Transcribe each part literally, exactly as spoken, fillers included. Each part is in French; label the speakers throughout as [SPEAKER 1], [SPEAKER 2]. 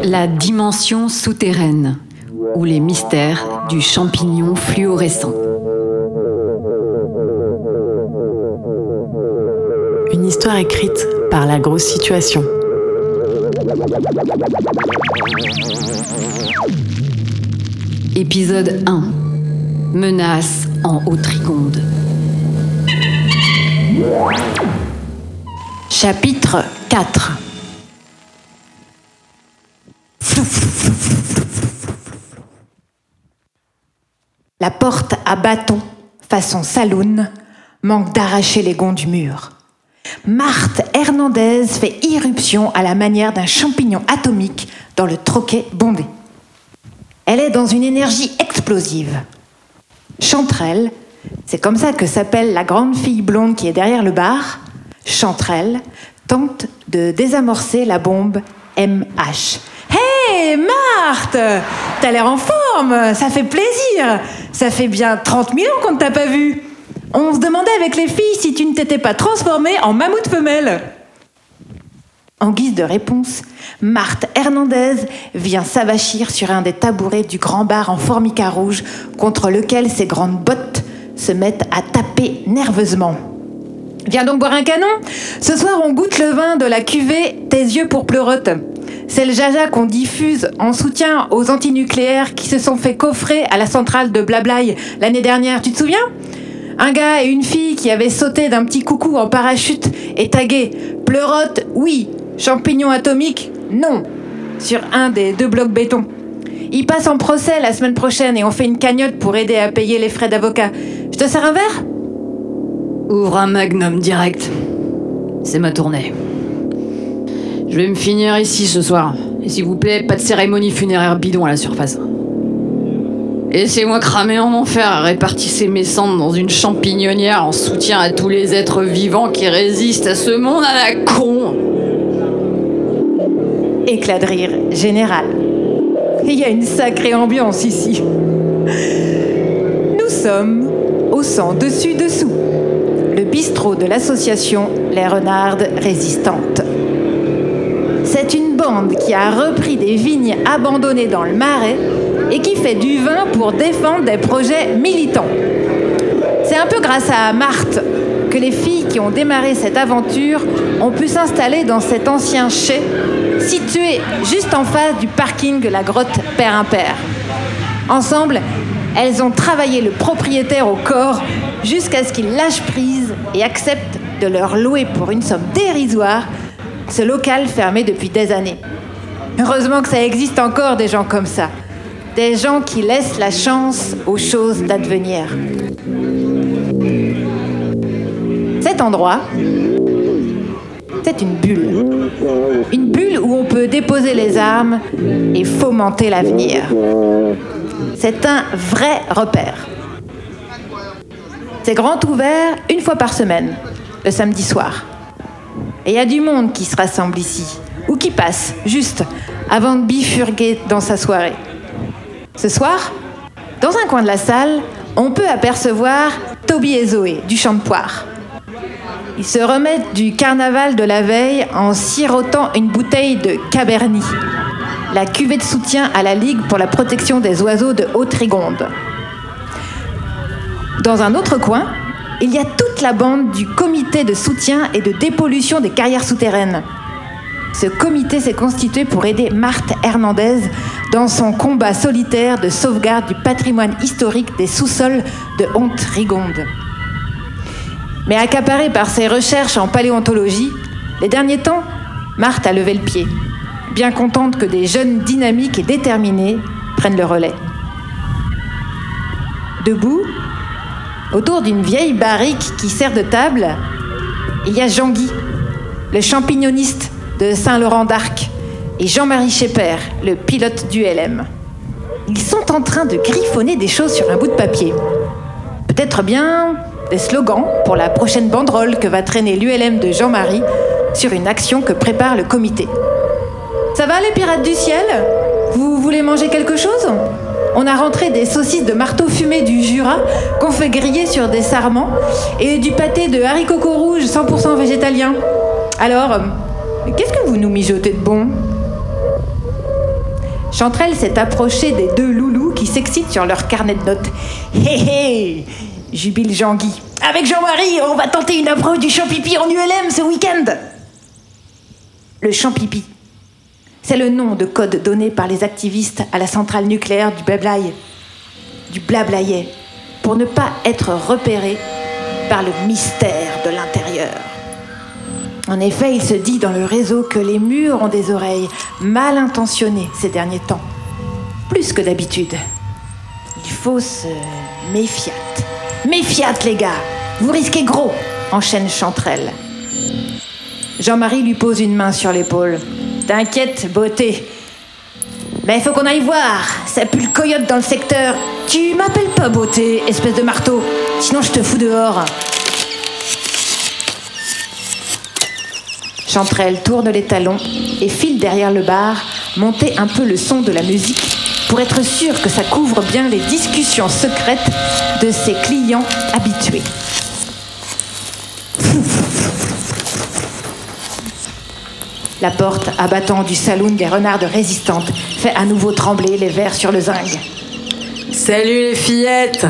[SPEAKER 1] La dimension souterraine, ou les mystères du champignon fluorescent.
[SPEAKER 2] Une histoire écrite par La Grosse Situation.
[SPEAKER 1] Épisode un. Menace en Haute-Rigonde. Chapitre quatre.
[SPEAKER 3] La porte à bâton, façon saloon, manque d'arracher les gonds du mur. Marthe Hernandez fait irruption à la manière d'un champignon atomique dans le troquet bondé. Elle est dans une énergie explosive. Chanterelle, c'est comme ça que s'appelle la grande fille blonde qui est derrière le bar, Chanterelle tente de désamorcer la bombe M H. Hé, Marthe, t'as l'air en forme, ça fait plaisir. Ça fait bien trente mille ans qu'on ne t'a pas vue. On se demandait avec les filles si tu ne t'étais pas transformée en mammouth femelle. En guise de réponse, Marthe Hernandez vient s'avachir sur un des tabourets du grand bar en formica rouge contre lequel ses grandes bottes se mettent à taper nerveusement. Viens donc boire un canon. Ce soir, on goûte le vin de la cuvée Tes yeux pour pleurote. C'est le jaja qu'on diffuse en soutien aux antinucléaires qui se sont fait coffrer à la centrale de Blablaye l'année dernière, tu te souviens ? Un gars et une fille qui avaient sauté d'un petit coucou en parachute et tagué « Pleurote, oui, champignon atomique, non » sur un des deux blocs béton. Ils passent en procès la semaine prochaine et on fait une cagnotte pour aider à payer les frais d'avocat. Je te sers un verre ?
[SPEAKER 1] Ouvre un magnum direct. C'est ma tournée. Je vais me finir ici ce soir. Et s'il vous plaît, pas de cérémonie funéraire bidon à la surface. Laissez-moi cramer en enfer, répartissez mes cendres dans une champignonnière en soutien à tous les êtres vivants qui résistent à ce monde à la con.
[SPEAKER 3] Éclat de rire général. Il y a une sacrée ambiance ici. Nous sommes au cent dessus dessous, le bistrot de l'association Les Renardes Résistantes. C'est une bande qui a repris des vignes abandonnées dans le Marais et qui fait du vin pour défendre des projets militants. C'est un peu grâce à Marthe que les filles qui ont démarré cette aventure ont pu s'installer dans cet ancien chai situé juste en face du parking de la grotte Père Impair. Ensemble, elles ont travaillé le propriétaire au corps jusqu'à ce qu'il lâche prise et accepte de leur louer pour une somme dérisoire ce local fermé depuis des années. Heureusement que ça existe encore des gens comme ça. Des gens qui laissent la chance aux choses d'advenir. Cet endroit, c'est une bulle. Une bulle où on peut déposer les armes et fomenter l'avenir. C'est un vrai repère. C'est grand ouvert une fois par semaine, le samedi soir. Et il y a du monde qui se rassemble ici, ou qui passe, juste, avant de bifurquer dans sa soirée. Ce soir, dans un coin de la salle, on peut apercevoir Toby et Zoé, du Champ de Poire. Ils se remettent du carnaval de la veille en sirotant une bouteille de Cabernet, la cuvée de soutien à la Ligue pour la protection des oiseaux de Haute-Rigonde. Dans un autre coin, il y a toute la bande du comité de soutien et de dépollution des carrières souterraines. Ce comité s'est constitué pour aider Marthe Hernandez dans son combat solitaire de sauvegarde du patrimoine historique des sous-sols de Haute-Rigonde. Mais accaparée par ses recherches en paléontologie, les derniers temps, Marthe a levé le pied, bien contente que des jeunes dynamiques et déterminés prennent le relais. Debout, autour d'une vieille barrique qui sert de table, il y a Jean-Guy, le champignoniste de Saint-Laurent-d'Arc, et Jean-Marie Schepper, le pilote du L M. Ils sont en train de griffonner des choses sur un bout de papier. Peut-être bien des slogans pour la prochaine banderole que va traîner l'U L M de Jean-Marie sur une action que prépare le comité. Ça va les pirates du ciel ? Vous voulez manger quelque chose ? On a rentré des saucisses de marteau fumé du Jura qu'on fait griller sur des sarments et du pâté de haricots rouges cent pour cent végétalien. Alors, qu'est-ce que vous nous mijotez de bon ? Chanterelle s'est approchée des deux loulous qui s'excitent sur leur carnet de notes. Hé hé, jubile Jean-Guy. Avec Jean-Marie, on va tenter une approche du champipi en U L M ce week-end. Le champipi, c'est le nom de code donné par les activistes à la centrale nucléaire du Blablaye, du Blablaye, pour ne pas être repéré par le mystère de l'intérieur. En effet, il se dit dans le réseau que les murs ont des oreilles mal intentionnées ces derniers temps, plus que d'habitude. Il faut se méfier. Méfiat, les gars, vous risquez gros, enchaîne Chanterelle. Jean-Marie lui pose une main sur l'épaule. T'inquiète, beauté. Mais il faut qu'on aille voir, ça pue le coyote dans le secteur. Tu m'appelles pas beauté, espèce de marteau, sinon je te fous dehors. Chanterelle tourne les talons et file derrière le bar, monter un peu le son de la musique pour être sûr que ça couvre bien les discussions secrètes de ses clients habitués. La porte abattant du saloon des renardes résistantes fait à nouveau trembler les verres sur le zinc.
[SPEAKER 4] Salut les fillettes!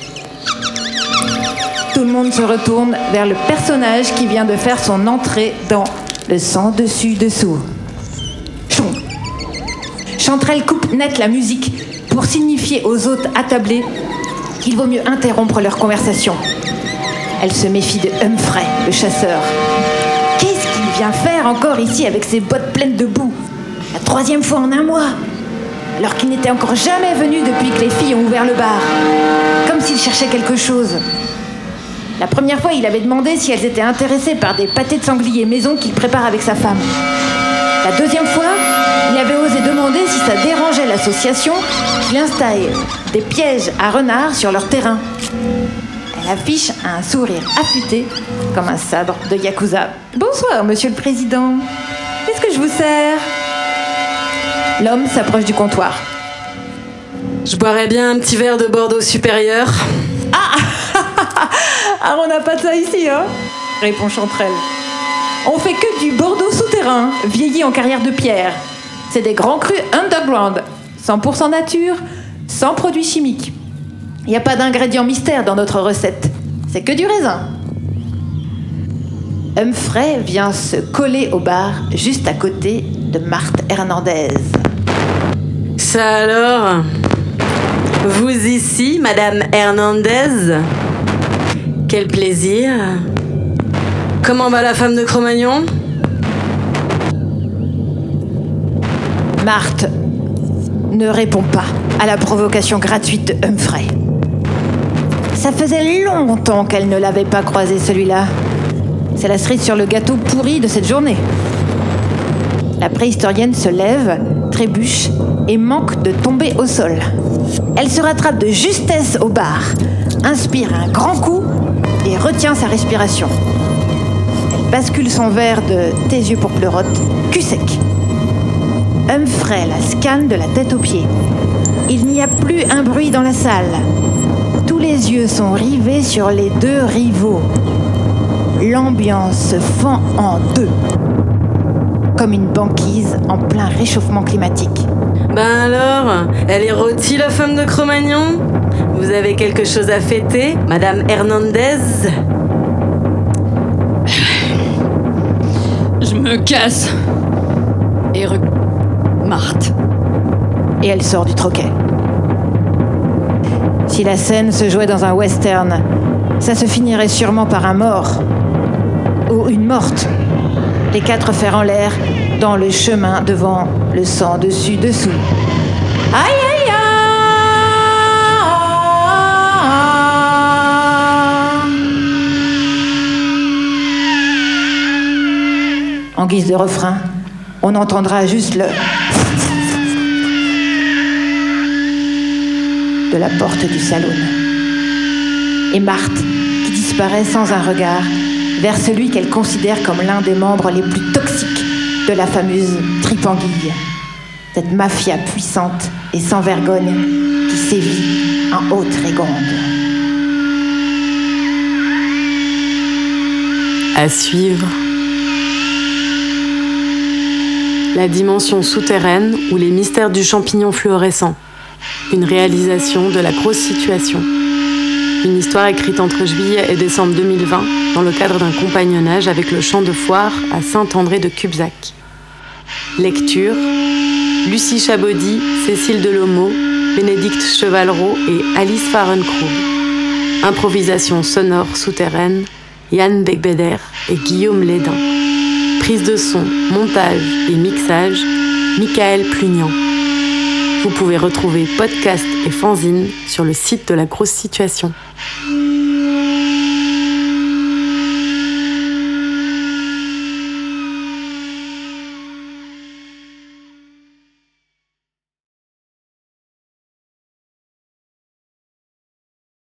[SPEAKER 3] Tout le monde se retourne vers le personnage qui vient de faire son entrée dans Le sang dessus dessous. Chon. Chanterelle coupe net la musique pour signifier aux hôtes attablés qu'il vaut mieux interrompre leur conversation. Elle se méfie de Humphrey, le chasseur. Qu'est-ce qu'il vient faire encore ici avec ses bottes pleines de boue? La troisième fois en un mois, alors qu'il n'était encore jamais venu depuis que les filles ont ouvert le bar. Comme s'il cherchait quelque chose. La première fois, il avait demandé si elles étaient intéressées par des pâtés de sanglier maison qu'il prépare avec sa femme. La deuxième fois, il avait osé demander si ça dérangeait l'association qu'il installe des pièges à renards sur leur terrain. Elle affiche un sourire affûté comme un sabre de Yakuza. « Bonsoir, monsieur le président. Qu'est-ce que je vous sers ?» L'homme s'approche du comptoir.
[SPEAKER 4] « Je boirais bien un petit verre de Bordeaux supérieur. »
[SPEAKER 3] Ah Ah, on n'a pas de ça ici, hein, répond Chanterelle. On fait que du Bordeaux souterrain, vieilli en carrière de pierre. C'est des grands crus underground, cent pour cent nature, sans produits chimiques. Il n'y a pas d'ingrédients mystères dans notre recette, c'est que du raisin. Humphrey vient se coller au bar juste à côté de Marthe Hernandez.
[SPEAKER 4] Ça alors? Vous ici, Madame Hernandez? Quel plaisir. Comment va la femme de Cro-Magnon?
[SPEAKER 3] Marthe ne répond pas à la provocation gratuite de Humphrey. Ça faisait longtemps qu'elle ne l'avait pas croisé, celui-là. C'est la cerise sur le gâteau pourri de cette journée. La préhistorienne se lève, trébuche et manque de tomber au sol. Elle se rattrape de justesse au bar, inspire un grand coup et retient sa respiration. Elle bascule son verre de « tes yeux pour pleurote » cul sec. Humphrey la scanne de la tête aux pieds. Il n'y a plus un bruit dans la salle. Tous les yeux sont rivés sur les deux rivaux. L'ambiance se fend en deux, comme une banquise en plein réchauffement climatique.
[SPEAKER 4] Ben alors, elle est rôtie la femme de Cro-Magnon? Vous avez quelque chose à fêter, Madame Hernandez?
[SPEAKER 1] Je me casse. Et re... Marthe.
[SPEAKER 3] Et elle sort du troquet. Si la scène se jouait dans un western, ça se finirait sûrement par un mort. Ou une morte. Les quatre fers en l'air, dans le chemin devant le sang dessus dessous. Aïe aïe aïe! En guise de refrain, on entendra juste le de la porte du saloon. Et Marthe, qui disparaît sans un regard, vers celui qu'elle considère comme l'un des membres les plus toxiques de la fameuse tripanguille. Cette mafia puissante et sans vergogne qui sévit en Haute-Régonde.
[SPEAKER 2] À suivre. La dimension souterraine ou les mystères du champignon fluorescent. Une réalisation de La Grosse Situation. Une histoire écrite entre juillet et décembre deux mille vingt dans le cadre d'un compagnonnage avec le champ de foire à Saint-André de Cubzac. Lecture Lucie Chabaudy, Cécile Delomeau, Bénédicte Chevalreau et Alice Fahrenkrug. Improvisation sonore souterraine, Yann Becbeder et Guillaume Lédin. Prise de son, montage et mixage, Michael Plugnan. Vous pouvez retrouver podcast et fanzine sur le site de La Grosse Situation.